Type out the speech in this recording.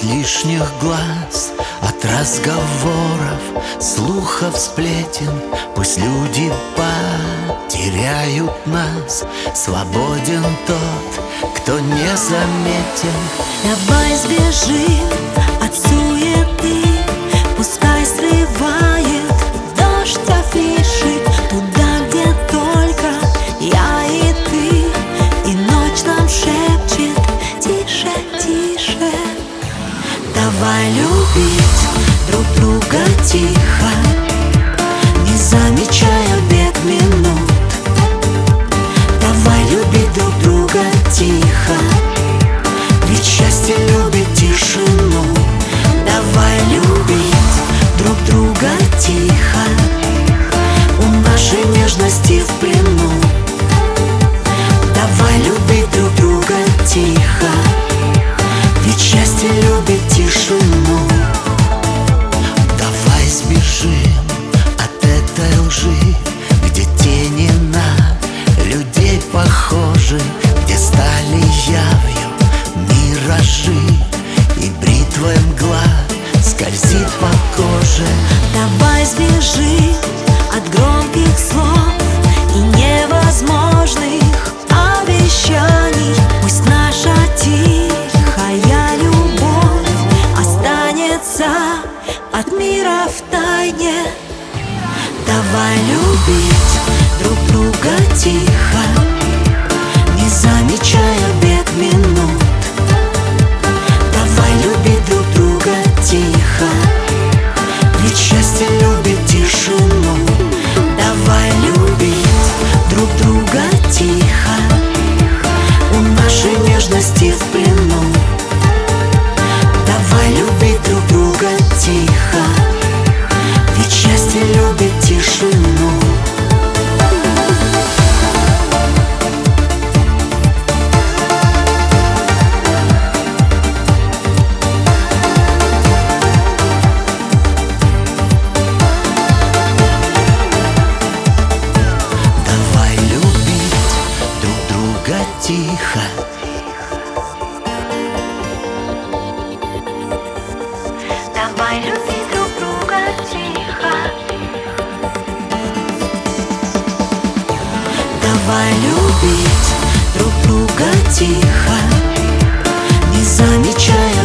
лишних глаз, от разговоров, слухов, сплетен. Пусть люди потеряют нас. Свободен тот, кто не заметен. Давай сбежим от суеты, пускай срывает дождь афиши туда, где только я и ты, и ночь нам шепчет: тише, тише. Давай любить друг друга тихо, не замечая бег минут. Давай любить друг друга тихо, ведь счастье любит тишину. Давай любить друг друга тихо, у нашей нежности в плену. Давай любить друг друга тихо, ведь счастье любит тишину. Давай сбежим от этой лжи, где тени на людей похожи, где стали явью миражи, и бритвой мгла скользит по коже. Давай сбежим от громких слов и невозможных обещаний. Пусть наша тихая любовь останется от мира в тайне. Давай любить друг друга тихо, не замечая бег минут. Давай любить друг друга тихо, ведь счастье любит тишину. Давай любить друг друга тихо, у нашей нежности в плену. Давай любить друг друга тихо, ведь счастье любит тишину. Тихо. Давай любить друг друга тихо. Давай любить друг друга тихо, не замечая